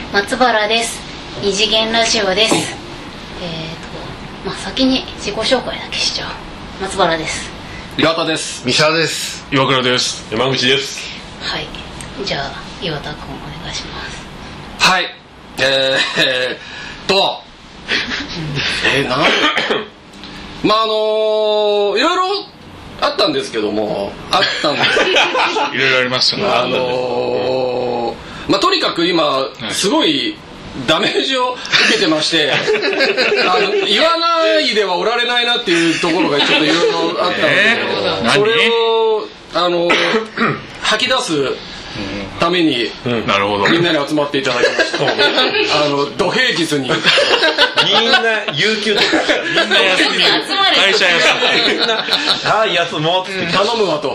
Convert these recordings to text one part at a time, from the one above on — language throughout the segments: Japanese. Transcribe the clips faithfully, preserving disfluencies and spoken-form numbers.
松原です。二次元ラジオです。えーとまあ先に自己紹介だけしちゃう。松原です。 岩田です。 三沢です。 岩倉です。 山口です。 はい、じゃあ岩田君お願いします。 はい、えー、えー、とえー、なんまああのー、いろいろあったんですけどもあったんですいろいろありましたね。 あのー、まあとにかく今すごいダメージを受けてましてあの言わないではおられないなっていうところがちょっといろいろあったので、えー、それをあの吐き出すために、うん、なるほどみんなに集まっていただきましたあの土平日にみんな有給とかみんな休み会社休みみんなああ休もうって頼むわと、うん、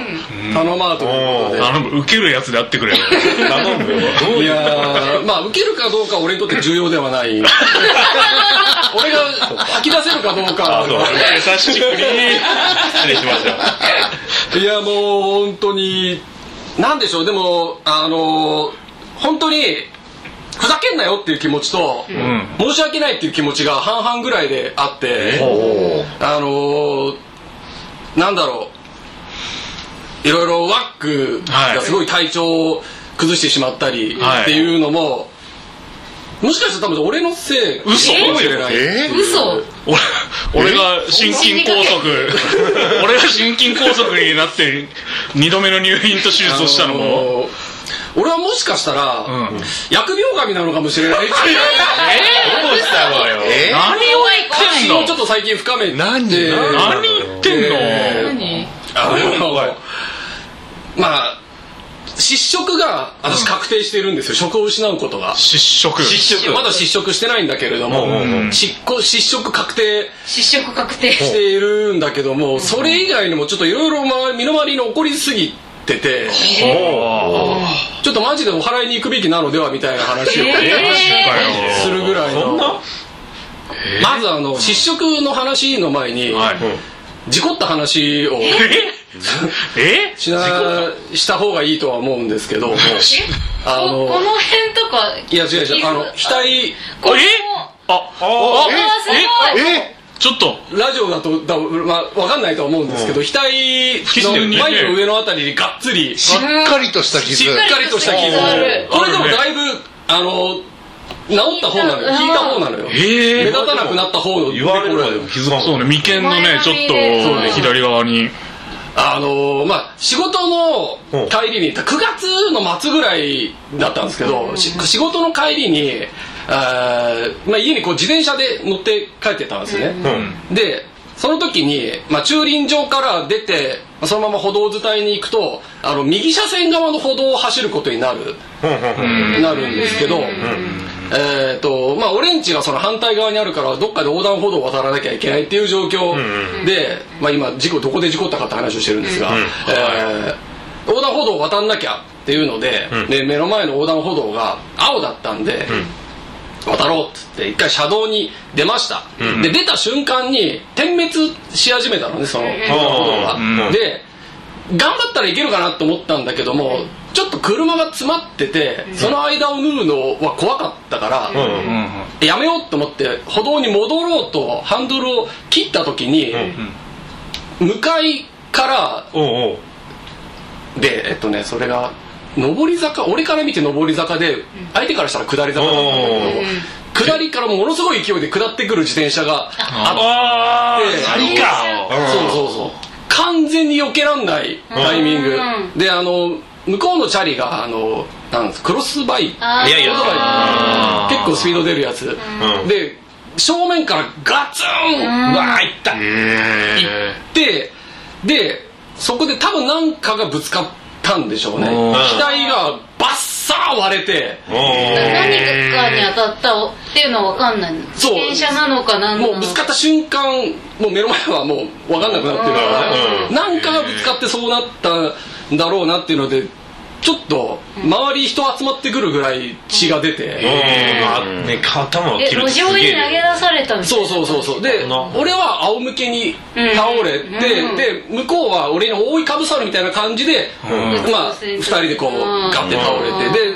頼まうということで頼む受けるやつであってくれよ頼むよいやまあ受けるかどうかは俺にとって重要ではない俺が吐き出せるかどうか優しくに失礼しましたいやもう本当になんでしょう。でもあの本当にふざけんなよっていう気持ちと、うん、申し訳ないっていう気持ちが半々ぐらいであって、あのなんだろういろいろワックがすごい体調を崩してしまったりっていうのも、はい、もしかしたら多分俺のせいかもしれない。 えー、嘘俺, 俺が心筋梗塞俺が心筋梗塞になってにどめの入院と手術をしたのも、あのー、 俺はもしかしたら、うん、疫病神なのかもしれない。えー、 どうしたのよ、 えー、何を言ってんの。 ちょっと最近深めて何何言ってんの、 えー、何あのまあ失職が私確定しているんですよ。職を失うことが。 失職失職まだ失職してないんだけれども、うんうん、失失職確定失職確定しているんだけども、それ以外にもちょっといろいろ身の回りに起こりすぎてて、ちょっとマジでお祓いに行くべきなのではみたいな話を、えー、するぐらいの。えー、まずあの失職の話の前に、はい、事故った話をえし, なした方がいいとは思うんですけどもあのこの辺とかいや違う違うあの額えあああええちょっとラジオだとだ、まあ、分かんないとは思うんですけど、額の眉の上のあたりにがっつりしっかりとした傷しっかりとした傷これでもだいぶあの治った方なのよ。引いた方なのよ。目立たなくなった方の言われるまでも傷がそうね眉間のねちょっと左側にあのー、まあ仕事の帰りにくがつの末ぐらいだったんですけど、うん、仕事の帰りにあ、まあ、家にこう自転車で乗って帰ってたんですよね、うん、でその時に、まあ、駐輪場から出てそのまま歩道伝いに行くとあの右車線側の歩道を走ることになる、うん、なるんですけど、うんえーとまあ、俺んちがその反対側にあるからどっかで横断歩道を渡らなきゃいけないっていう状況で、まあ、今事故どこで事故ったかって話をしてるんですが、うんえー、横断歩道を渡んなきゃっていうので、うん、で目の前の横断歩道が青だったんで、うん、渡ろうっつって一回車道に出ました、うん、で出た瞬間に点滅し始めたのねその横断歩道が、うん、で頑張ったらいけるかなと思ったんだけどもちょっと車が詰まっててその間を縫うのは怖かったから、うんうん、やめようと思って歩道に戻ろうとハンドルを切った時に、うん、向かいからおうおうでえっとねそれが上り坂俺から見て上り坂で相手からしたら下り坂だったんだけど下りからものすごい勢いで下ってくる自転車があってありかそうそうそう完全に避けらんないタイミングであの向こうのチャリがあのなんですクロスバイクいやいや結構スピード出るやつ、うん、で正面からガツンわーいったいってでそこで多分何かがぶつかったんでしょうね額がバッサー割れて何かに当たったっていうのは分かんない自転車なのか何なのかもうぶつかった瞬間もう目の前はもう分かんなくなってるから何かがぶつかってそうなったんだろうなっていうのでちょっと周り人集まってくるぐらい血が出て、うんね、頭を切る路上に投げ出されたみたいなそうそうそうそうで俺は仰向けに倒れて、うん、で向こうは俺に覆いかぶさるみたいな感じで、うん、まあふたりでこうガッて倒れてで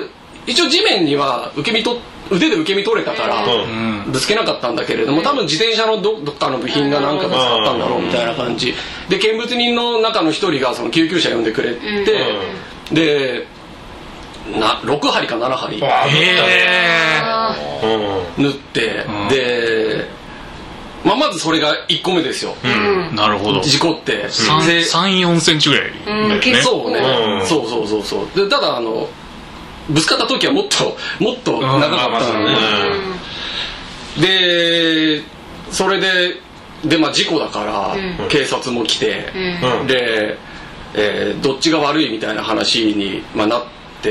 一応地面には受け身と腕で受け身取れたからぶつけなかったんだけれども、多分自転車の ど, どっかの部品が何かぶつかったんだろうみたいな感じで、見物人の中の一人がその救急車呼んでくれて、でなろく針かなな針縫って、で、まあ、まずそれがいっこめですよ、 うん、なるほど。 事故ってさん、よんセンチぐらいだよね。 そうね、うん、そうそうそうそうで、ただあのぶつかった時はもっともっと長かったので、でそれでで、まあ、事故だから警察も来て、うん、で、えー、どっちが悪いみたいな話に、まあ、なって、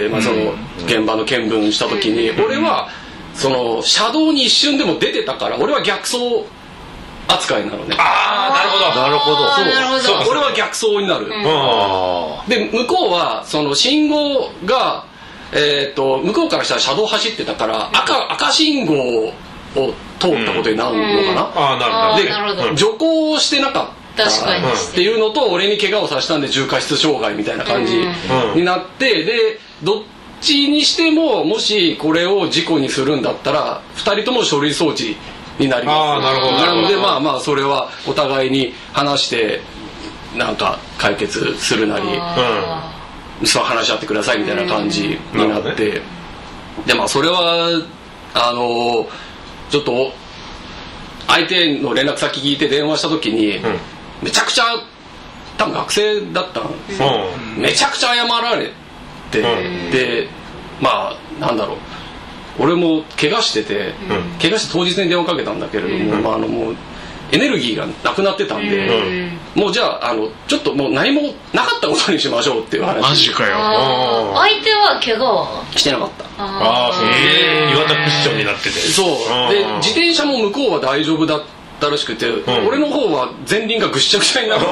まあ、その現場の見聞した時に、俺はその車道に一瞬でも出てたから俺は逆走扱いなのね。 ああ、なるほどなるほど。 そうなるほど。 そう、俺は逆走になる、うん、で向こうはその信号がえー、と向こうからしたら車道走ってたから赤、赤信号を通ったことになるのかな、うん、 あでなるほど。で徐行してなかったっていうのと、俺に怪我をさせたんで重過失傷害みたいな感じになって、でどっちにしてももしこれを事故にするんだったらふたりとも書類送致になります。 あ、なるほど。 なのでまあまあそれはお互いに話してなんか解決するなり、そう話し合ってくださいみたいな感じになって、ね、でまあそれはあのちょっと相手の連絡先聞いて電話した時に、うん、めちゃくちゃ多分学生だったんですよ、うん、めちゃくちゃ謝られて、うん、でまあなんだろう、俺も怪我してて、うん、怪我して当日に電話かけたんだけれども、うん、まあ、あのもうエネルギーがなくなってたんで、うん、もうじゃあ、あのちょっともう何もなかったことにしましょうっていう話。 マジかよ。 相手は怪我はしてなかった。 ああ、そうね。岩田クッションになってて、 そうで自転車も向こうは大丈夫だったらしくて、うん、俺の方は前輪がぐっしゃぐしゃになって、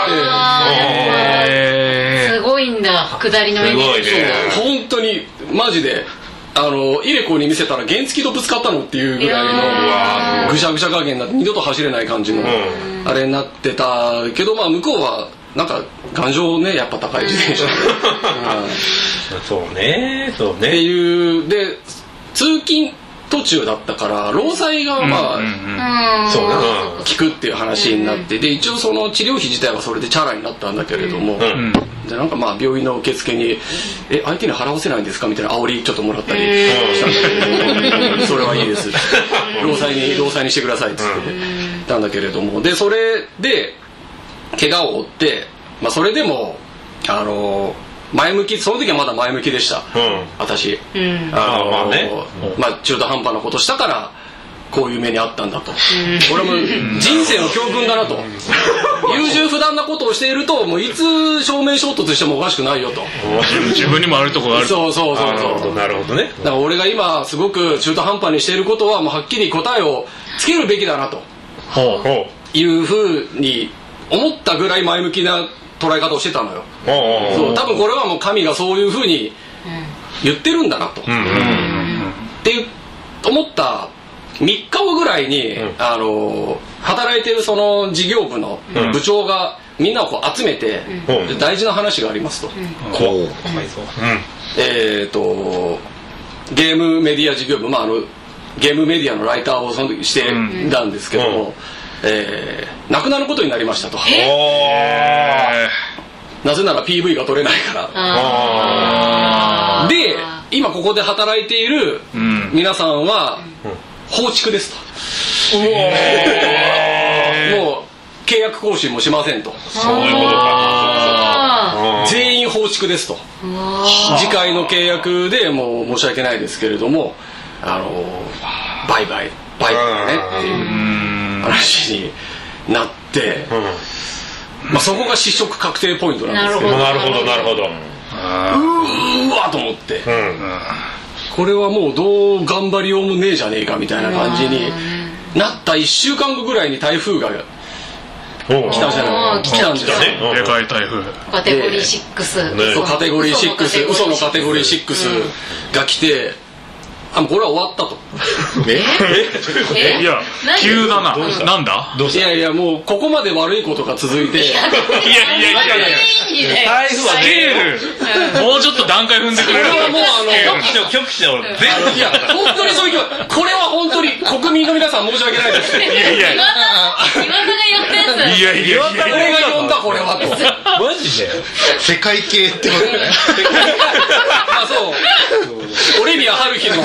えー、すごいんだ下りのエネルギー。 そう本当にマジであのイレコに見せたら原付とぶつかったのっていうぐらいのぐしゃぐしゃ加減になって二度と走れない感じのあれになってたけど、まあ向こうはなんか頑丈ね、やっぱ高い自転車で、 うん、そうねそうねっていうで通勤途中だったから労災がまあ、うんうん、そうね、効くっていう話になって、で一応その治療費自体はそれでチャラになったんだけれども、うん、でなんかまあ病院の受付に「え相手に払わせないんですか?」みたいな煽りちょっともらったりしたんだけど、それはいいです労災に労災にしてくださいっつってたんだけれども、でそれで怪我を負って、まあ、それでもあの前向き、その時はまだ前向きでした、うん、私、うん、あの、まあね、まあ、中途半端なことしたからこういう目にあったんだと、うん、俺も人生の教訓だなと優柔不断なことをしているともういつ正面衝突してもおかしくないよと自分にもあるところがある。 そうそうそうそう、 なるほどね。 だから俺が今すごく中途半端にしていることはもうはっきり答えをつけるべきだなというふうに思ったぐらい前向きな捉え方をしてたのよ。そう多分これはもう神がそういうふうに言ってるんだなと、うん、って思ったみっかごぐらいに、うん、あの働いてるその事業部の部長がみんなをこう集めて、うん、大事な話がありますと、うん、こう、うん、えっ、ー、とゲームメディア事業部、まあ、あのゲームメディアのライターをその時してたんですけども、うんえー、亡くなることになりましたと。なぜなら ピーブイ が撮れないからで、今ここで働いている皆さんは放逐ですと、うん、もう契約更新もしませんと。 そういうことか。 全員放逐ですと。次回の契約でもう申し訳ないですけれども、あのバイバイバイバイねっていう話になって、うんまあ、そこが失職確定ポイントなんですけど、 なるほどなるほど、うーわと思って、うん、これはもうどう頑張りようもねえじゃねえかみたいな感じになったいっしゅうかんごぐらいに台風が来たじゃない来たんですよね。 でかい台風カテゴリーシックス、ね、 カテゴリーシックス嘘のカテゴリーシックスが来て、 あ、もうこれは終わったと。 ええいや急だな。なんだどうしたいやいや、もうここまで悪いことが続いて、 いやいやいやいや台風はスケールもうちょっと段階踏んでくれる。 これはもうあの局長局長全部いや本当にそういうこれは本当に国民の皆さん申し訳ないです。 いやいや岩田岩田が言ったやつ。 いやいやいや俺が呼んだこれはと。 マジで世界系ってことね。 あ、そう。俺宮春日の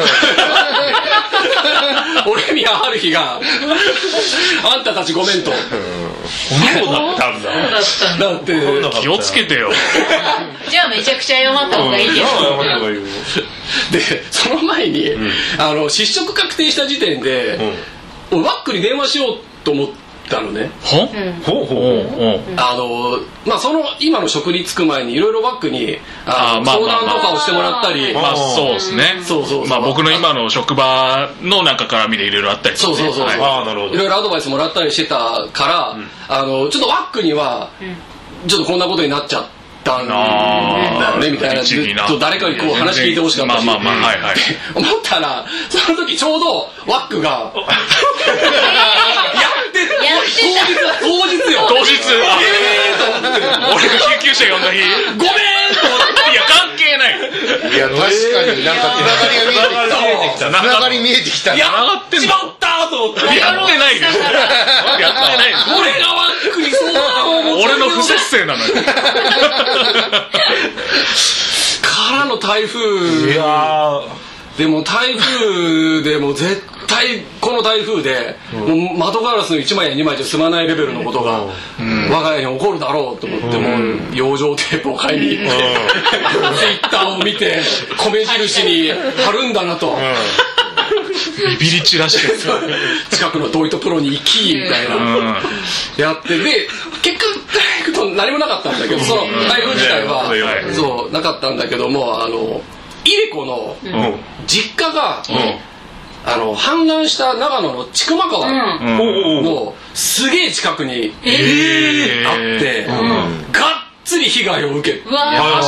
俺宮春日があんたたちごめんと。 そうだったんだ。 だって気をつけてよ。 じゃあめちゃくちゃ謝った方がいいです。 でその前に、うん、あの失職確定した時点で、うん、ワックに電話しようと思ったのね。 ほんほうほう。 あのまあその今の職に就く前にいろいろワックにあの相談とかをしてもらったり、 まあそうですね。 そうそうそう。 まあ僕の今の職場の中から見ていろいろあったり、 そうそうそう。 ああなるほど。 いろいろアドバイスもらったりしてたから、うん、あのちょっとワックには、うん、ちょっとこんなことになっちゃったんだよねみたいな、ずっと誰かにこう話聞いてほしかったし、 まあまあまあはいはい。 思ったらその時ちょうどワックがやってやってた当日よ。 当日。俺が救急車呼んだ日。 ごめんと思って。 いや関係ない。 いや確かになんかつながりが見えてきた。つながり見えてきた。 やっちまったと思って。 やってないです。やってないです。 俺がワックに相談を。 俺の不摂生なのよ。 からの台風。 いやでも台風でも絶対この台風で、うん、もう窓ガラスのいちまいやにまいじゃ済まないレベルのことが、うん、我が家に起こるだろうと思って、うん、もう養生テープを買いに行って、ツイッターを見て米印に貼るんだなと、 ビビり散らして近くのドイトプロに行きみたいな、うん、やってで結果何もなかったんだけど、その台風自体は、うん、そうなかったんだけども、あのイレコの実家が、うん、あの氾濫した長野の千曲川のすげえ近くにあって、うん、がっつり被害を受けて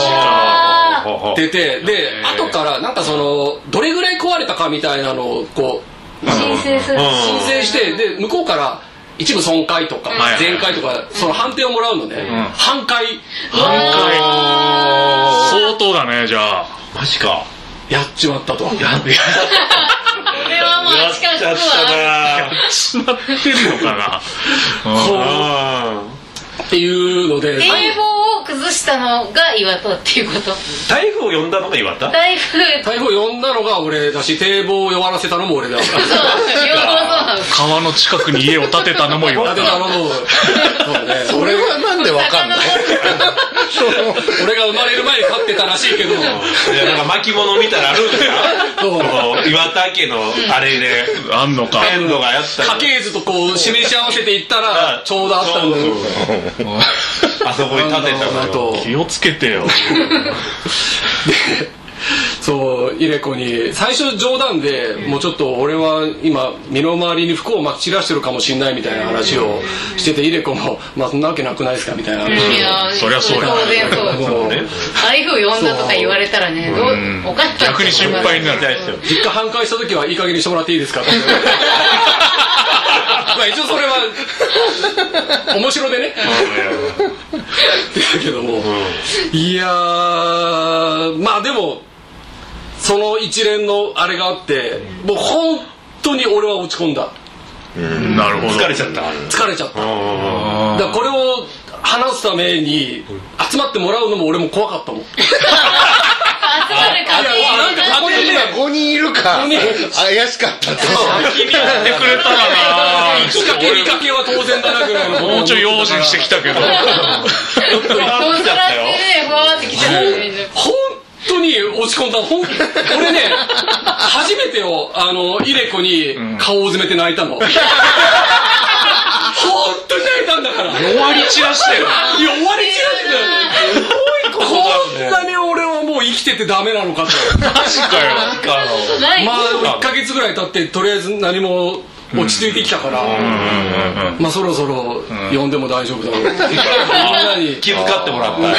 て、で後からなんかそのどれぐらい壊れたかみたいなのをこう申請する申請して、で向こうから一部損壊とか全壊とかその判定をもらうのね、うん、半壊半壊相当だね。じゃあマジか。 やっちまったと。やっこれはもう近くはやっちまってるのかな。 っていうので堤防を崩したのが岩田っていうこと。 台風を呼んだのが岩田。 台風台風を呼んだのが俺だし、堤防を弱らせたのも俺だ。そう川の近くに家を建てたのも岩田。 建てたのもそうね。 それはなんでわかんない。 俺が生まれる前に飼ってたらしいけど、いやなんか巻物見たらあるんだよ。そう岩田家のあれであんのか。 鮮度がやった家系図とこう示し合わせていったらちょうどあったんだよ。 あそこに建てたのと気をつけてよ。 でそうイレコに最初冗談で、うん、もうちょっと俺は今身の回りに不幸をまき散らしてるかもしれないみたいな話をしてて、イレコもまあそんなわけなくないですかみたいな、うん、いやそりゃそうや当然そうです。台風呼んだとか言われたらね、どう、うん、おかしかった。 逆に心配になる。 実家半壊した時はいい加減にしてもらっていいですかってまあ一応それは面白でねだけども、うん、いやーまあでもその一連のあれがあって、もう本当に俺は落ち込んだ。 うん、なるほど。 疲れちゃった。 疲れちゃった。だからこれを話すために集まってもらうのも俺も怖かったもん。 集まるかなんかここに今ごにんいるか怪しかったと。 先にやってくれたらな。 いっかけにかけは当然だなぐらいの。 もうちょい用心してきたけど。 ちょっとふわーってきちゃうね。 本当に落ち込んだ。ほん俺ね初めてよ、あのイレコに顔を詰めて泣いたの。本当に泣いたんだから。 弱り散らしてる。 いや終わり散らしてる。こんなに俺はもう生きててダメなのかと。 マジかよ。 まあいっかげつぐらい経ってとりあえず何も落ち着いてきたから、まあそろそろ呼んでも大丈夫だろう、みんなに気遣ってもらった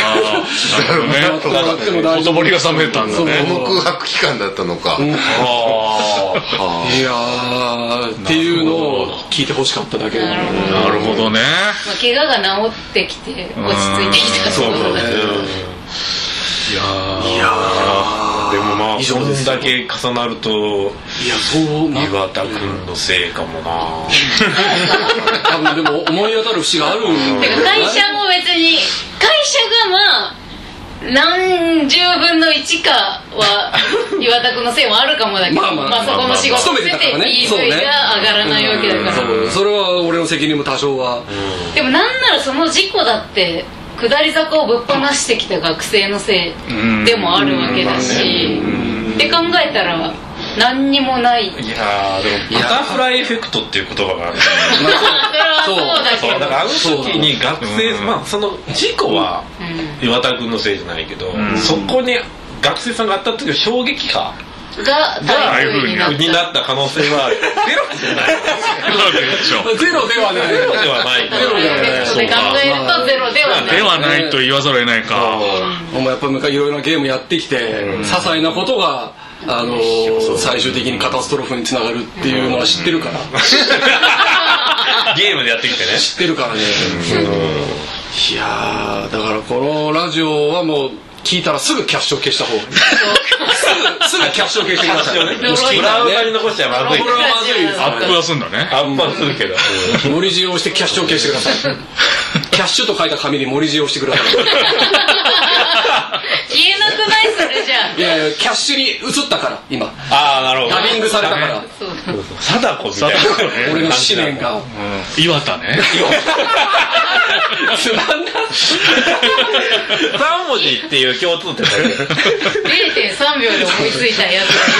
ほとぼりが冷めたんだね。 その空白期間だったのか。 いやーっていうのを聞いてほしかっただけなの。 なるほどね。 怪我が治ってきて落ち着いてきたそうだね。 いやー、 いやーでもまあそん以上ですよだけ重なるといやそうな岩田君のせいかもな。 多分でも思い当たる節があるんてか会社も別に会社がまあ何十分の一かは岩田君のせいもあるかもだけど、 まあまあまあそこの仕事勤めしてててたからねピーブイ が上がらないわけだから、 そうそれは俺の責任も多少は、 でもなんならその事故だって下り坂をぶっ放してきた学生のせいでもあるわけだし、って考えたら何にもない。 いやーでもバタフライエフェクトっていう言葉がある。 それはそうだけど、 だからあの時に学生、まあその事故は岩田君のせいじゃないけど、そこに学生さんがあった時の衝撃波が台風になったになった可能性はゼロじゃない。 ゼロではない。 ゼロではない。 ゼロで考えるとゼロではない。 ではないと言わざるを得ないか。 お前やっぱ昔いろいろなゲームやってきて、些細なことがあの最終的にカタストロフにつながるっていうのは知ってるから。 ゲームでやってきてね。 知ってるからね。いやだからこのラジオはもう聞いたらすぐキャッシュを消した方がいい。すぐすぐキャッシュを消してください。 ブラウザに残しちゃまずい。 これはまずいです。 アップはすんだね。 アップはするけど。 盛り字をしてキャッシュを消してください。キャッシュと書いた紙に盛り字をしてください。 消えなくないそれじゃあ。 いやいやキャッシュに移ったから今。 ああなるほど。 ダビングされたから。 貞子みたいな。 俺の思念が。 岩田ね。 つまんな。 さん文字っていう共通点だけ。 れいてんさんびょうで思いついたやつが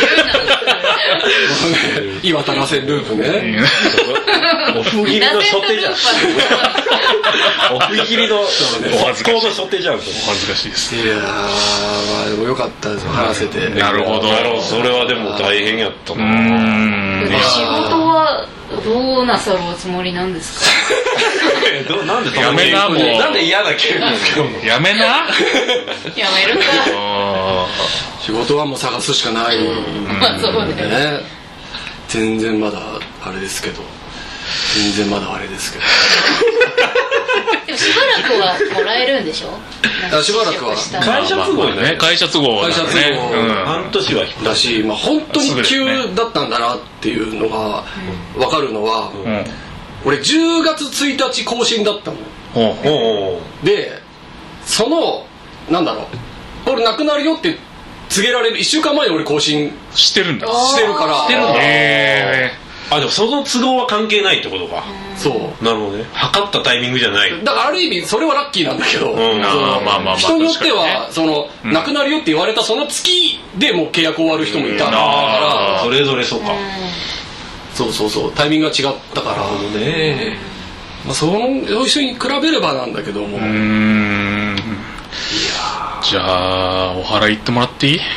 言うな。 岩田螺旋ループね。 おふぎりの初手じゃん。おふぎりのお恥ずかしいの初手じゃん。お恥ずかしいです。 いやーまあでもよかったです話せて。 なるほど。 それはでも大変やったな。 仕事はどうなさるおつもりなんですか。 なんでやめなもう。 なんで嫌だっけ。 やめな。 やめるか。 仕事はもう探すしかない。 まあそうね。 全然まだあれですけど。全然まだあれですけど。 でもしばらくはもらえるんでしょ。 しばらくは会社都合ね。 会社都合。 会社都合。 半年はだし、まあ本当に急だったんだなっていうのが分かるのは、俺じゅうがつついたち更新だったの。で、そのなんだろう、俺亡くなるよって告げられるいっしゅうかんまえに俺更新してるんだ。 してるから。 してるんだ。へー。 あでもその都合は関係ないってことか。 そうなるほどね。測ったタイミングじゃない。 だからある意味それはラッキーなんだけど、人によってはその亡くなるよって言われたその月でもう契約終わる人もいたから、 それぞれそうか。 そうそうそうタイミングが違ったからね。まあその人に比べればなんだけども。うーん。いやじゃあお祓い行ってもらっていい？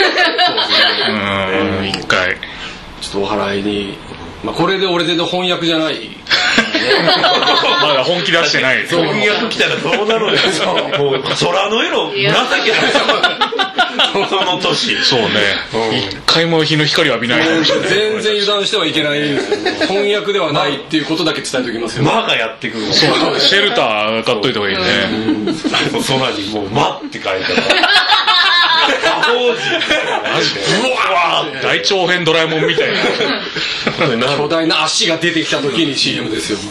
うん一回。 ちょっとお祓いに。まあこれで俺全然翻訳じゃない。 まだ本気出してない。 翻訳来たらどうなるのよ。もう空の色紫だ。その年。 そうね。一回も日の光を浴びない。 全然油断してはいけない。翻訳ではないっていうことだけ伝えておきますよ。 マがやってくる。 そう。シェルター買っといた方がいいね。 空にもうマって書いてある。マジで。うわー大長編ドラえもんみたいな。 巨大な足が出てきた時に シーエム ですよ。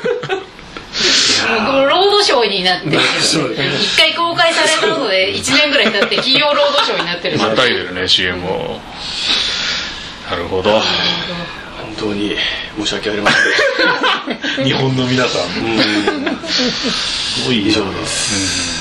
ロードショーになってる。一回公開されたのでいちねんぐらい経って金曜ロードショーになってる。 またいでるね シーエム を。なるほど。 本当に申し訳ありません。 日本の皆さん。すごい以上です。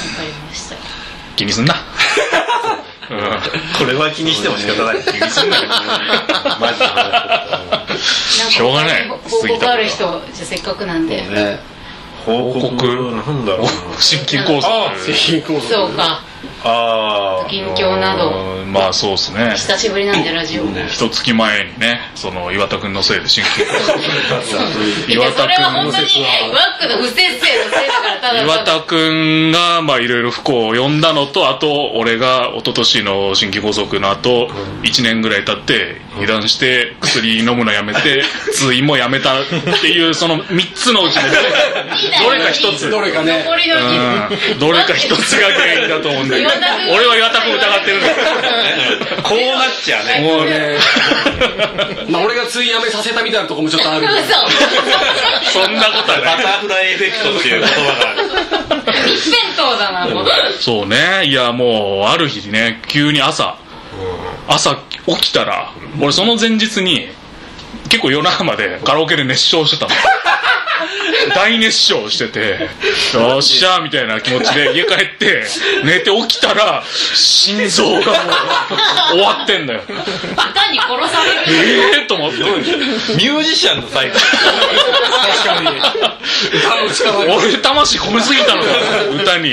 わかりました。 気にすんな。 これは気にしても仕方ない。気にすんなよ。マジで。 しょうがない。 報告ある人じゃせっかくなんで。 報告なんだろう。 心筋梗塞。 心筋梗塞。 そうか。 あ近況など。 まあそうですね。 久しぶりなんでラジオ。 一月前にね、その岩田君のせいで新規岩田君それは本当にワックの不摂生のせいだからただ岩田君がまあいろいろ不幸を呼んだのと、あと俺が一昨年の心筋梗塞の後いちねんぐらい経って油断して薬飲むのやめて通院もやめたっていうそのみっつのうちのどれか一つ、 どれかね、 残りのうんどれか一つが原因だと思うんだけど、俺は岩田君疑ってるんだよ。 こうなっちゃうね。 もうねまあ俺が通院やめさせたみたいなとこもちょっとあるんでそんなことはない。 バタフライエフェクトっていう言葉がある。 一辺倒だなもう。 そうね。いやもうある日にね、急に朝朝起きたら、俺その前日に結構夜中までカラオケで熱唱してたの。大熱唱してて、よっしゃーみたいな気持ちで家帰って寝て起きたら心臓がもう終わってんだよ。 バカに殺される。 ええー、と思って。 ミュージシャンのサイクル。 確かに歌の力が俺魂込めすぎたのか歌に。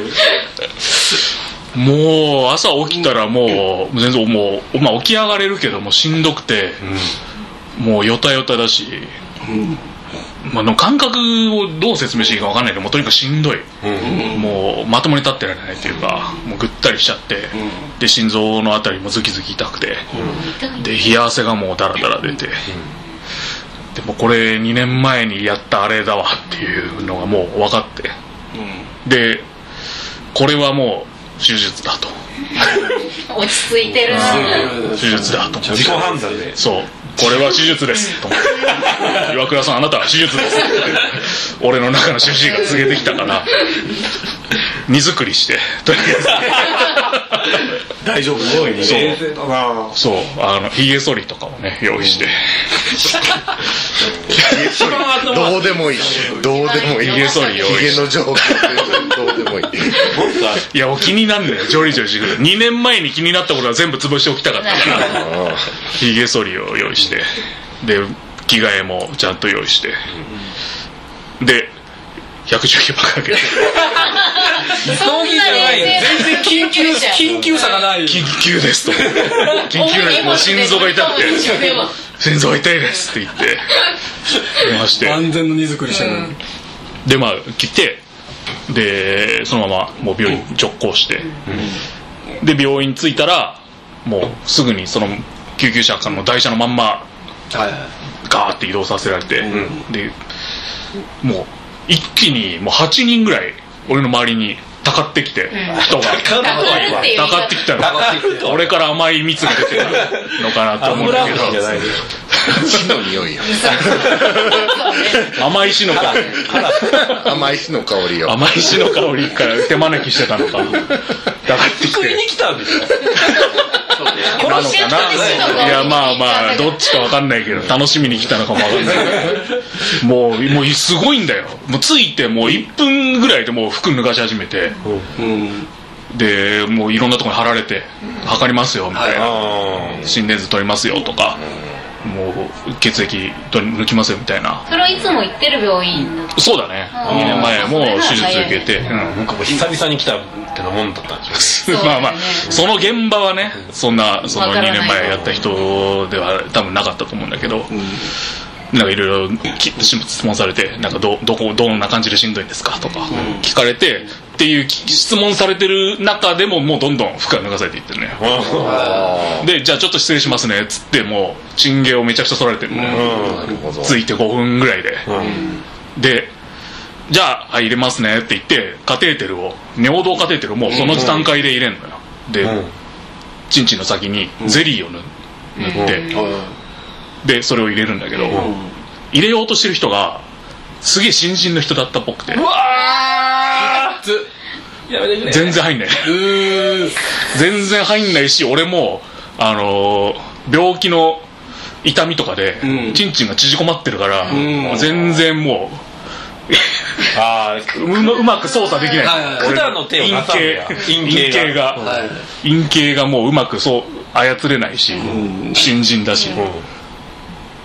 もう朝起きたらもう全然もう、まあ、起き上がれるけどもしんどくて、うん、もうヨタヨタだし、うんまあ、の感覚をどう説明していいか分かんないけどもうとにかくしんどい、うん、もうまともに立ってられないっていうかもうぐったりしちゃって、うん、で心臓のあたりもズキズキ痛くて、うん、で冷や汗がもうダラダラ出て、うん、でもこれにねんまえにやったあれだわっていうのがもう分かって、うん、でこれはもう手術だと落ち着いてるな。 手術だと自己判断でそうこれは手術ですと岩倉さんあなたは手術です俺の中の主治医が告げてきたから荷造りしてとりあえず大丈夫すごいねそうそうあのヒゲ剃りとかをね用意してどうでもいいどうでもいいヒゲ剃り用意ヒゲの状況どうでもいいいや気になんだよジョリジョリしてくるにねんまえに気になったことは全部潰しておきたかったからヒゲ剃りを用意してで着替えもちゃんと用意してでひゃくじゅうきゅうばんかけてそんなね全然緊急緊急さがない緊急ですと緊急ですもう心臓が痛くて心臓痛いですって言って電話して万全の荷造りしてる、うん、 でまあ来てでそのままもう病院直行して、うん、で病院着いたらもうすぐにその救急車からの台車のまんまガーって移動させられて、うん、でもう一気にもうはちにんぐらい俺の周りにたかってきて、うん、人がたかってきたの俺から甘い蜜が出てるのかなと思うんだけど死の匂いよ甘い死の香り甘い死の香りよ甘い死の香りから手招きしてたのかたかってきて救いに来たんでしょなのかないやまあまあどっちか分かんないけど楽しみに来たのかも分かんないけどもうもうすごいんだよもう着いてもういっぷんぐらいでもう服脱がし始めて、うん、でもういろんなところに貼られて測りますよみたいな心電図取りますよとかもう血液抜きますよみたいなそれはいつも行ってる病院だそうだねにねんまえも手術受けて、うん、 なんかもう久々に来たってなもんだったんでしょうねまあまあその現場はねそんなそのにねんまえやった人では多分なかったと思うんだけど、うんなんかいろいろ質問されてなんか ど, ど, こどんな感じでしんどいんですかとか聞かれて、うん、っていう質問されてる中でももうどんどん服が脱がされていってるねでじゃあちょっと失礼しますねっつってもうチンゲをめちゃくちゃ取られてるね、うん、ついてごふんぐらいで、うん、でじゃあ、はい、入れますねって言ってカテーテルを尿道カテーテルをもうその段階で入れるのよで、うん、チンチンの先にゼリーを塗って、うんでそれを入れるんだけど、うん、入れようとしてる人がすげえ新人の人だったっぽくてうわー全然入んない全然入んないし俺もあのー、病気の痛みとかで、うん、チンチンが縮こまってるから、うん、全然もうあう, まうまく操作できない、はいはい、 普段の手を陰茎陰茎が陰茎がもううまくそう操れないし、うん、新人だし、うん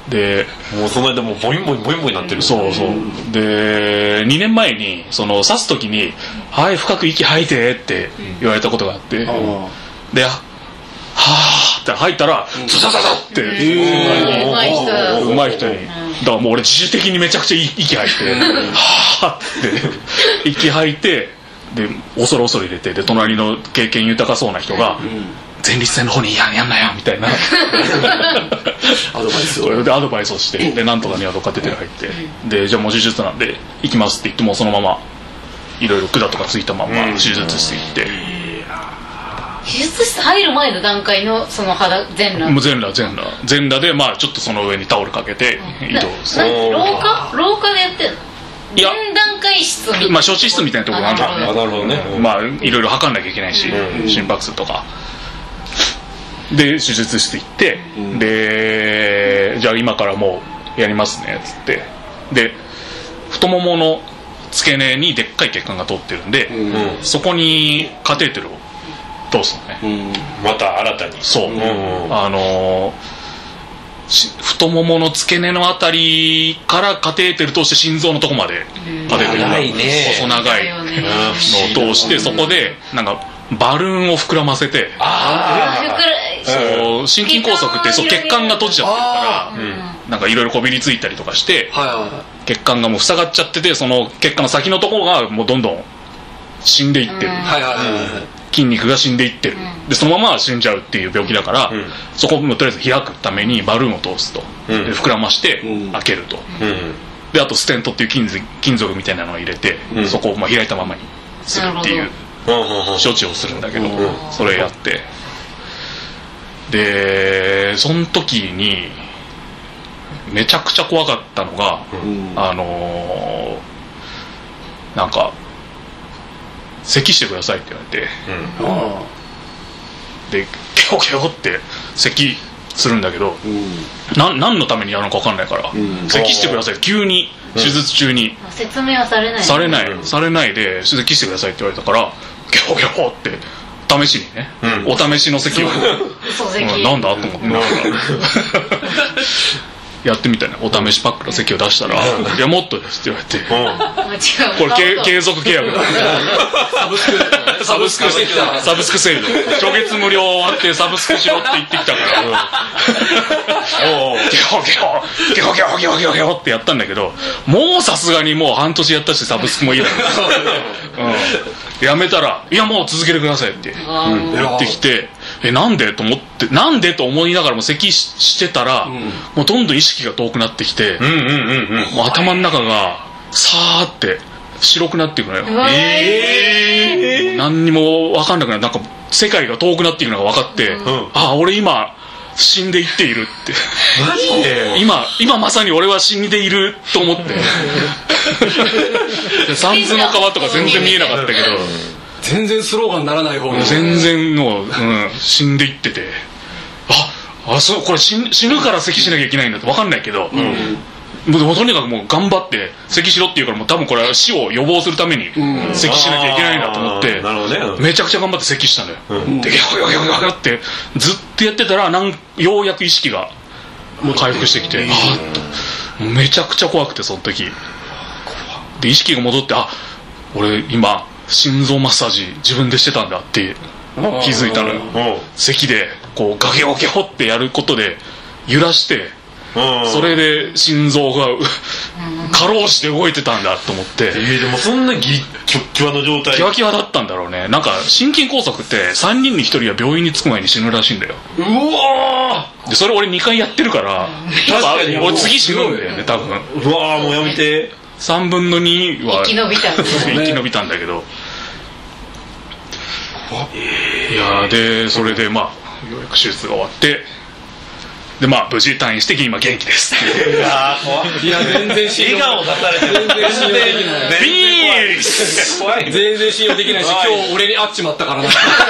でもうその間もうボインボインボインボインなってる。 そうそうでにねんまえにその刺す時に「はい深く息吐いて」って言われたことがあって、うん、で「はーって吐いたらザザザザってうまい人だうまい人にだからもう俺自主的にめちゃくちゃ息吐いてはーって息吐いてで恐る恐る入れてで隣の経験豊かそうな人が前立腺の方にやんなよみたいなアドバイスをでアドバイスをしてでなんとかにはどっか出て入ってでじゃあもう手術なんで行きますって言ってもそのままいろいろ管とかついたまま手術室行って手術室入る前の段階のその肌全裸もう全裸全裸全裸でまあちょっとその上にタオルかけて移動する廊下廊下でやってるのいや前段階室みたいなまあ処置室みたいなところがあるからねあなるほどね、 まあいろいろ測んなきゃいけないし、うん、心拍数とかで手術室行って、うん、でじゃあ今からもうやりますねっつってで太ももの付け根にでっかい血管が通ってるんで、うん、そこにカテーテルを通すのね、うん、 また新たにそう、うん、あの太ももの付け根のあたりからカテーテル通して心臓のとこまでカテーテルが細長いのを通してそこでなんかバルーンを膨らませてあそう心筋梗塞ってそう血管が閉じちゃってるからなんかいろいろこびりついたりとかして血管がもう塞がっちゃっててその血管の先のところがもうどんどん死んでいってる筋肉が死んでいってるでそのまま死んじゃうっていう病気だからそこをとりあえず開くためにバルーンを通すとで膨らまして開けるとであとステントっていう金属、金属みたいなのを入れてそこをまあ開いたままにするっていう処置をするんだけどそれやってでその時にめちゃくちゃ怖かったのがあのー、なんか咳してくださいって言われて、うん、でケホケホって咳するんだけど、うん、な何のためにやるのか分かんないから、うん、咳してください急に手術中に、 うん、説明はされないされない、うん、されないで咳してくださいって言われたからケホケホって試しにね、うん、お試しの咳を嘘咳、 うん、なんだと思ってやってみたいなお試しパックの席を出したら「いやもっとです」って言われてこれ継続契約だサブスクサブスクサブスク制度初月無料終わってサブスクしろって言ってきたからゲホゲホゲホゲホゲホゲホゲホってやったんだけどもうさすがにもう半年やったしサブスクもいいだろうやめたら「いやもう続けてください」って言ってきてえなんでと思ってなんでと思いながらも咳 し, してたら、うん、もうどんどん意識が遠くなってきて、うんうんうんうん、もう頭の中がさーって白くなっていくのよ、えー、何にも分かんなくなるなんか世界が遠くなっていくのが分かって、うん、あ俺今死んでいっているってマジで今今まさに俺は死んでいると思って三途の川とか全然見えなかったけど全然スローガンにならない方の全然もう、うん、死んでいっててああそうこれ 死, 死ぬから咳しなきゃいけないんだって分かんないけど、うん、もうとにかくもう頑張って咳しろって言うからもう多分これは死を予防するために咳しなきゃいけないんだと思って、うん、めちゃくちゃ頑張って咳したのよ、うん、でギョギョギョギョギョってずっとやってたらなんようやく意識が回復してきて、うん、あっとめちゃくちゃ怖くてその時で意識が戻ってあ俺今心臓マッサージ自分でしてたんだって気づいたのよ咳でこうガゲオゲオってやることで揺らしてそれで心臓が過労して動いてたんだと思ってえー、でもそんなギキワキワの状態キワキワだったんだろうねなんか心筋梗塞ってさんにんにひとりは病院に着く前に死ぬらしいんだようわでそれ俺にかいやってるから確かに俺次死ぬんだよね多分うわもうやめてさんぶんのには生き延びたんですね生き延びたんだけどいやでそれでまあようやく手術が終わってでまあ無事退院して今元気ですいや怖いいや全然信用笑顔出されて全然信用できないビース怖い全然信用できないし今日俺に会っちまったからな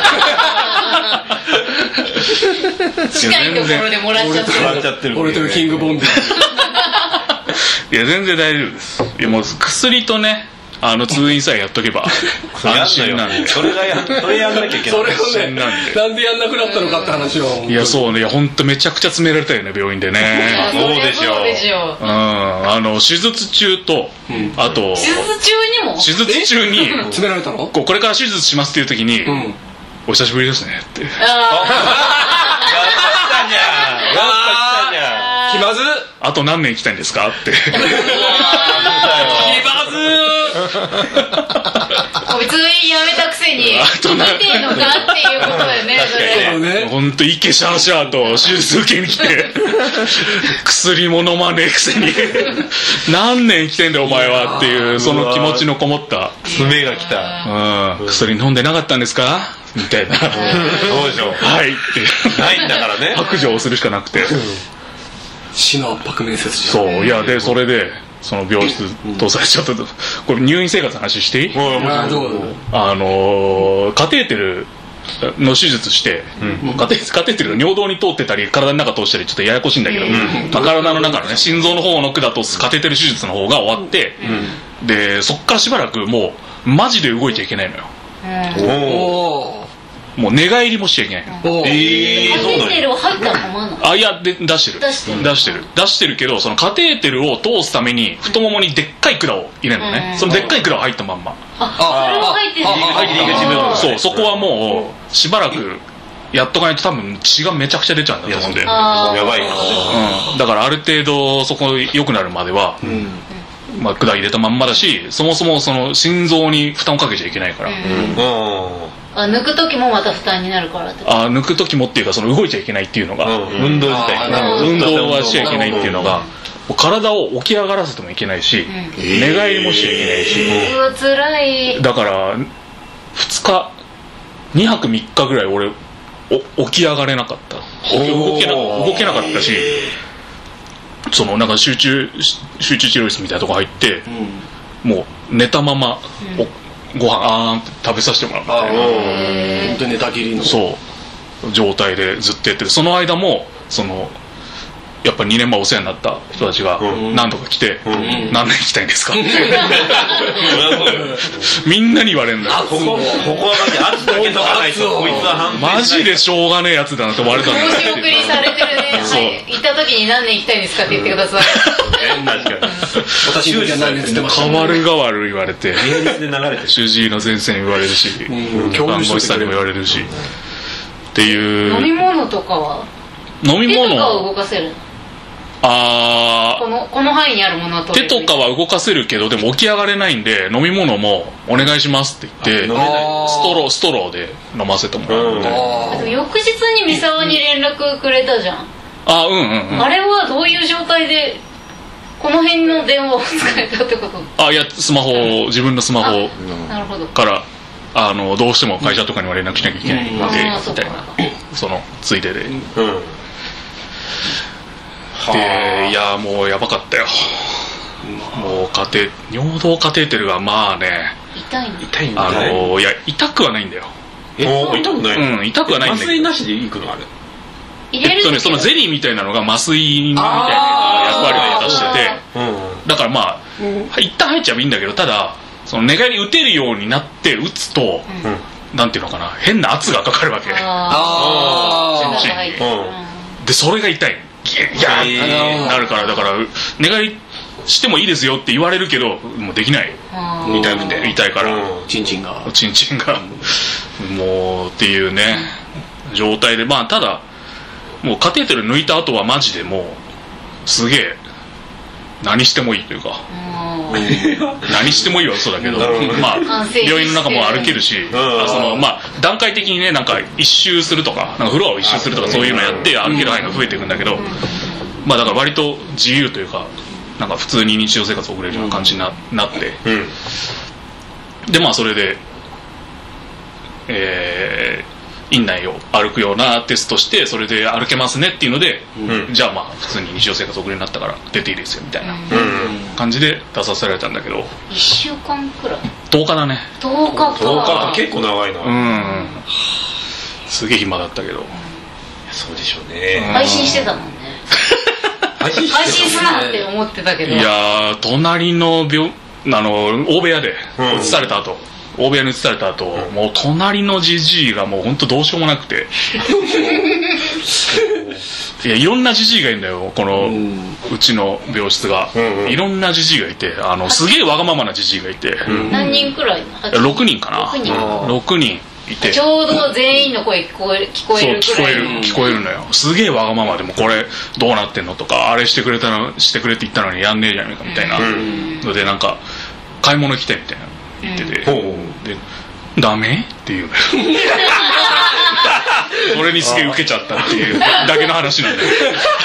近いところでもらっちゃってるもらっちゃってる俺とキングボンビーいや全然大丈夫ですいやもう薬とねあの通院さえやっとけば安心なんで、 それがやそれやんなきゃいけない。 それをね、なんでやんなくなったのかって話を。 いやそうね、いや本当めちゃくちゃ詰められたよね病院でね。 そうでしょう。 そうでしょう。 うん、あの手術中と、うん、あと手術中にも手術中に詰められたの？ こうこれから手術しますっていう時に、うん、お久しぶりですねって。ああ。やったじゃん。やったじゃん。 気まず。 あと何年生きたいんですかって。気まずもう別にやめたくせに生きてんのかっていうことだよね。それ本当イケシャーシャーと手術受けに来て薬も飲まねえくせに何年生きてんだよお前はっていう、その気持ちのこもった爪が来た、 うん、薬飲んでなかったんですかみたいな。そうでしょう。 はいってないんだからね。 白状をするしかなくて、 死の圧迫面接じゃん。 そういやでそれでその病室通されちゃったと、これ入院生活の話していい？ ああのカテーテルの手術して、うん、カテカテーテルが尿道に通ってたり体の中通したりちょっとややこしいんだけど、うんまあ、体の中のね心臓の方の管通すカテーテル手術の方が終わって、うん、でそっからしばらくもうマジで動いちゃいけないのよ。おおもう寝返りもしちゃいけないの。 えー、カテーテルを入ったままなの？ あいやで出してる出してる出してる出してるけど、そのカテーテルを通すために太ももにでっかい管を入れるのね、うん、そのでっかい管は入ったまんま。 ああそれは入ってる。 入ってる自分そうそこはもうしばらくやっとかないと多分血がめちゃくちゃ出ちゃうんだと思うんで、やばいな、 うん、だからある程度そこ良くなるまでは、うんまあ、管入れたまんまだし、そもそもその心臓に負担をかけちゃいけないから、うんうんあ抜く時もまた負担になるからってあ抜く時もっていうかその動いちゃいけないっていうのが、 うん、運動自体運動はしちゃいけないっていうのが、体を起き上がらせてもいけないし、うん、寝返りもしちゃいけないし、 うわ辛い。 だからふつかにはくみっかぐらい俺お起き上がれなかった。動けな動けなかったし、そのなんか集中集中治療室みたいなとこ入って、うん、もう寝たまま、うんご飯あーんって食べさせてもらうみたいな、 本当に寝たきりのそう状態でずっとやってる。その間もそのやっぱにねんまえお世話になった人たちが何度か来て、うん、何年行きたいんですかってみんなに言われるんだよ。 ここここは圧だけとかないとこいつは反マジでしょうがねえやつだなと思われたんだよ。 申し送りされてるね。はい、行った時に何年行きたいんですかって言ってください。 確かに私には何年ってました変わる変わる言われて、 現実で流れてる主治医の先生に言われるし、看護師さんにも言われるしっていう。 飲み物とかは飲み物手とかを動かせる？ あこのこの範囲にあるものは手とかは動かせるけどでも起き上がれないんで、飲み物もお願いしますって言ってストローストローで飲ませてもらうみたいな。 翌日に三沢に連絡くれたじゃん。 あうんうん、うん、 あれはどういう状態でこの辺の電話を使えたってこと？ あいやスマホ、うん、自分のスマホからあのどうしても会社とかには連絡しなきゃいけないので、うん、みたいなそのついでで、うんでいやもうやばかったよ、うん、もうカテ尿道カテーテルがまあね痛いの痛いんだ、 あのいや痛くはないんだよ。 え痛くないうん痛くはないんだけど麻酔なしでいくのあれ入れるえっとねそのゼリーみたいなのが麻酔みたいな役割を出してて、うん、だからまあ、うん、一旦入っちゃえばいいんだけど、ただその寝返り打てるようになって打つと、うん、なんていうのかな変な圧がかかるわけ。ああ心身にでそれが痛いいやーなるから、だから寝返りしてもいいですよって言われるけどもうできない、痛くて痛いから、 チンチンがチンチンがもうっていうね状態で、まあただもうカテーテル抜いた後はマジでもうすげえ何してもいいというか何してもいいは嘘だけど、まあ病院の中も歩けるし、そのまあ段階的にねなんか一周するとか、なんかフロアを一周するとかそういうのやって歩ける範囲が増えていくんだけど、まあだから割と自由というかなんか普通に日常生活を送れるような感じに な, なって、うん、でまあそれで、えー、院内を歩くようなテストして、それで歩けますねっていうので、うん、じゃあまあ普通に日常生活を送れるようになったから出ていいですよみたいな感じで出させられたんだけど、いっしゅうかんくらいとおかだね。 とおかかとおか結構長いな。 うんすげえ暇だったけど、 そうでしょうね。 配信してたもんね配信すなって思ってたけど、 いや隣の病あの大部屋で移された後、うん、大部屋に移された後、うん、もう隣のじじいがもう本当どうしようもなくていやいろんなじじいがいるんだよこの、うん、うちの病室が、うんうん、いろんなじじいがいてあのすげえわがままなじじいがいて、 うん、何人くらいろくにんかなろくにんろくにんいてちょうど全員の声聞こえる聞こえるそう聞こえる聞こえるのよすげえわがままでもこれどうなってんのとかあれしてくれたのしてくれって言ったのにやんねえじゃねえかみたいなのでなんか買い物来てみたいな言ってて、うん、でダメっていうそれにすげえ受けちゃったっていうだけの話なんだよ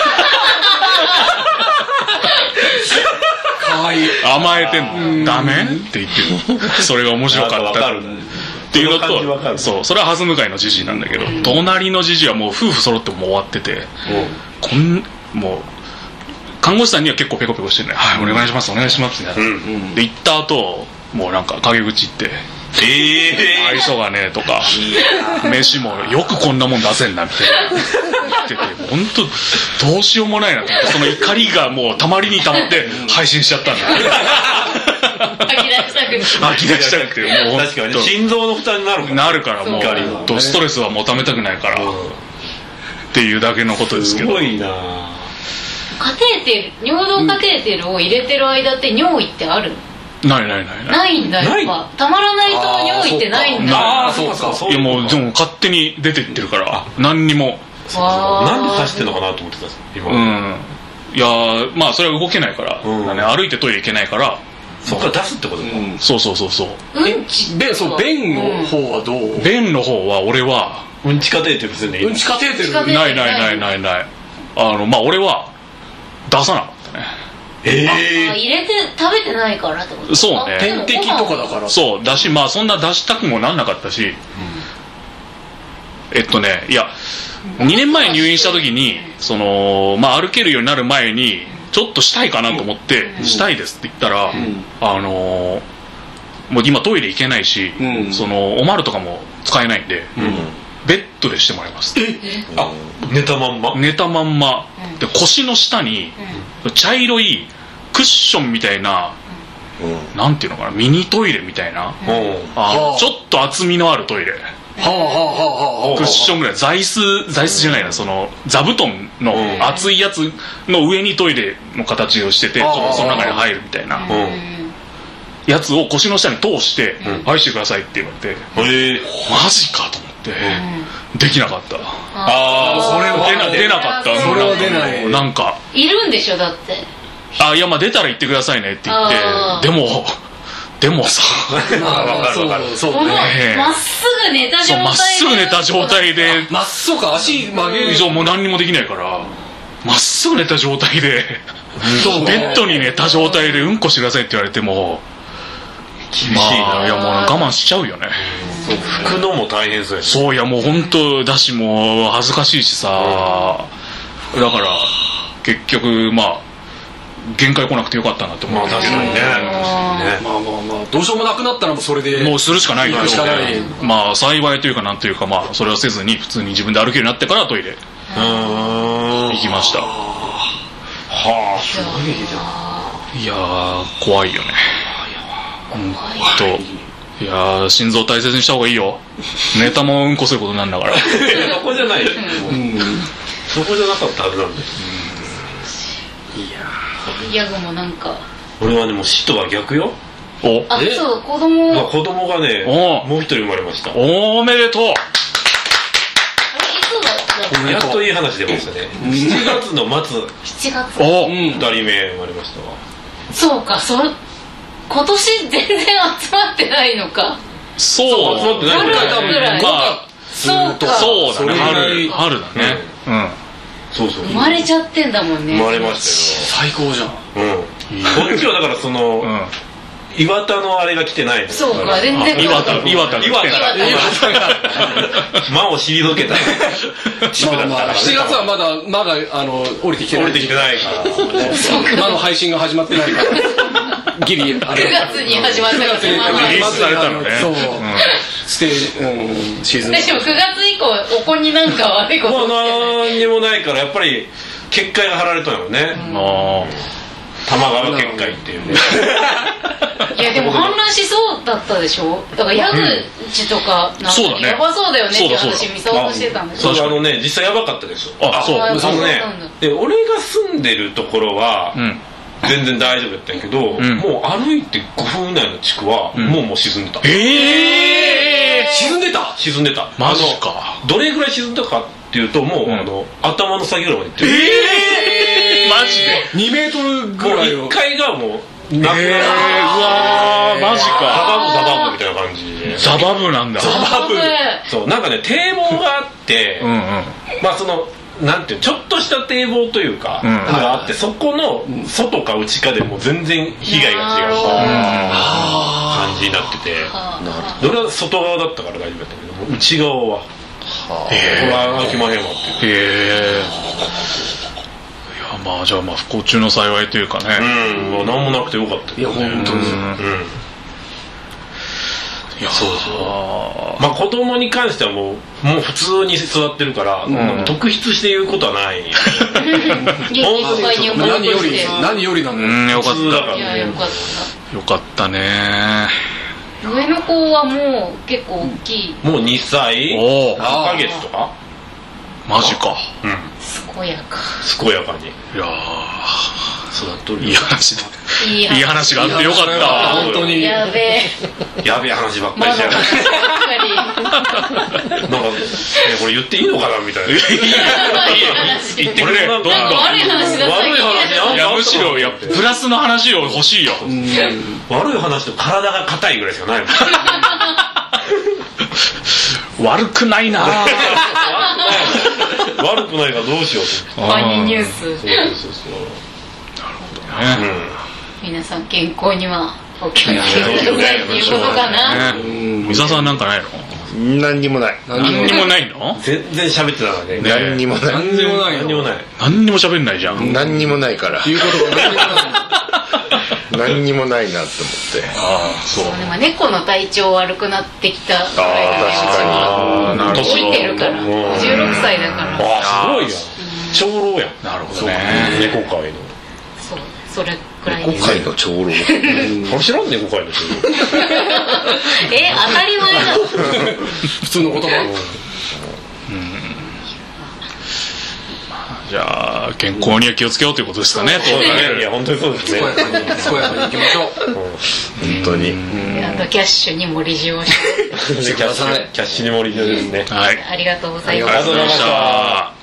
かわいい甘えてんのダメって言ってるそれが面白かったっていうのとそうそれははず向かいのじじいなんだけど、うん、隣のじじいはもう夫婦揃ってもう終わってて、うん、こんもう看護師さんには結構ペコペコしてるねはいお願いしますお願いしますみたいな、うんうん、で行った後もうなんか陰口言ってええー、愛想がねえとか飯もよくこんなもん出せんなみたいな言ってて本当どうしようもないなと思ってその怒りがもうたまりにたまって配信しちゃったんだ吐き出したくて吐き出したくてもう確かに心臓の負担になるからなるからもうとストレスはもうためたくないからっていうだけのことですけどすごいなカテーテル尿道カテーテルを入れてる間って尿意ってあるのないないないないんだやっぱたまらないと尿意ってないんだああそうかそういやもうでも勝手に出ていってるから何にもなんで出してんのかなと思ってたんです今うんいやまあそれは動けないから、うんね、歩いてトイレ行けないからそこから出すってことか、うん、 そうそうそうそううんち便そう便の方はどう、 うん、便の方は俺はうんちカテーテルするねうんちカテーテルないないないないないあのまあ俺は出さなかったねえー、 あ入れて食べてないからってことそうね点滴とかだからそうだしまあそんな出したくもなんなかったし、うん、えっとねいやにねんまえ入院した時にその、まあ、歩けるようになる前にちょっとしたいかなと思って、うん、したいですって言ったら、うん、あのもう今トイレ行けないし、うん、そのおまるとかも使えないんで、うん、ベッドでしてもらいますえあ寝たまんま寝たまんまで腰の下に茶色いクッションみたいな、うん、なんていうのかなミニトイレみたいな、うん、あちょっと厚みのあるトイレはあはあはあはあクッションぐらい座椅子座椅子じゃないなその座布団の厚いやつの上にトイレの形をしてて、うん、その中に入るみたいな、うん、やつを腰の下に通して「愛してください」って言われて、うん、マジかと思って、うん、できなかったああそれは出なかったそれは出ないなんかいるんでしょだってあいやまあ出たら言ってくださいねって言ってでもでもさそうそうこのまっすぐ寝た状態でまっすぐ寝た状態でまっすぐか足曲げる以上もう何にもできないからまっすぐ寝た状態でベッドに寝た状態でうんこしてくださいって言われても厳しいな、 まあ、いやもう我慢しちゃうよね拭くのも大変そうやしそういやもう本当だしもう恥ずかしいしさだから結局まあ限界来なくてよかったなって思って、 まあ、確かにねまあまあまあどうしようもなくなったらもうそれでもうするしかないけど、ね、まあ幸いというかなんというかまあそれはせずに普通に自分で歩けるようになってからトイレ行きましたはあすごいないやー怖いよねうんといやー心臓大切にした方がいいよ寝たもんうんこすることなんだからそこじゃない、うん、そこじゃなかったはずなんだよ、 うん、いやギャグもなんか俺はねもう死とは逆よおあそう子供が子供がねもう一人生まれましたおめでとうやっといい話出ましたねしちがつの末しちがつおふたりめ生まれましたわそうかそ今年全然集まってないのかそう集まってないぐらい、 まあ、 そうかそうだね春春だねうん、うんそうそう生まれちゃってんだもんね生まれましたよ最高じゃんうんこっちはだからその、うん、岩田のあれが来てないそうか全然岩田岩田が岩田が魔を退けたまあまあしちがつはまだ魔があの降りてきてない降りてきてないから魔の配信が始まってないからギリあれくがつに始まったからリリースされたのねそうステージ、うん、シーズンでもくがつ以降おこになんか悪いことまあ何にもないからやっぱり結界が張られたよね、 うん、あ玉川結界っていうねいやでも氾濫しそうだったでしょ。だから矢口とかなんかやばそうだよねっていう話三沢としてたんですよ。 そうあのね実際やばかったですよ。 あそうあのねで俺が住んでるところは全然大丈夫だったんやけど、もう歩いてごふん以内の地区はもうもう沈んでた。 ええ沈んでた沈んでたマジか。 どれぐらい沈んだかっていうともうあの頭の先ぐらいまで行ってる。 ええマジでにメートルぐらいもういっかいがもうえー、うわーマジか。 ザバブザバブみたいな感じでザバブなんだ。 ザバブそうなんかね堤防があってうんうんまあそのなんていうちょっとした堤防というか、うん、があってそこの外か内かでもう全然被害が違う感じになってて俺は外側だったから大丈夫だったけど内側はこれは開きまへんわっていう。 へえ。いやまあじゃあまあ不幸中の幸いというかね。 うん何もなくてよかった。 いや本当に。うんいやそうそうまあ子供に関してはもうもう普通に座ってるから、うん、特筆して言うことはない何より何よりなの。 うんよかった。 いやよかったよかったね。 上の子はもう結構大きい。 もうにさいおはちかげつとかマジか。 うん健やか健やかに。 いや育っとる。 いい話だ。 いい話があってよかった本当に。 やべえやべえ話ばっかりじゃん。なんかこれ言っていいのかなみたいな。 言ってくれ。どんどん悪い話だ。 悪い話。 いやむしろいやプラスの話を欲しいよ。 悪い話と体が硬いぐらいしかないもん。 悪くないな。 悪くないからどうしようと。 ファニーニュース。 そうそうそう。 なるほどね。 皆さん健康にはお気をつけくださいっていうことかな。 三沢さんなんかないの？ 何にもない。 何にもないの？ 全然喋ってなかったね。 何にもない。 何にもない。 何にもない。 何にも喋んないじゃん。 何にもないから。 いうことが何にもない。 何にもないなって思って。 ああそう。 でも猫の体調悪くなってきたぐらいああ確かに。 年いってるから。じゅうろくさいだから。 ああすごいやん。長老やん。 なるほどね。 猫界の。 そうそれくらいです。 猫界の長老。 知らん猫界の長老。 え当たり前だ。 普通の言葉。 じゃあ健康には気をつけようということですかね。 いや本当にそうですね。 健やかに健やかにいきましょう。 本当に。 あとキャッシュに盛り塩して。 キャッシュに盛り塩ですね。 はい。 ありがとうございます。 ありがとうございました。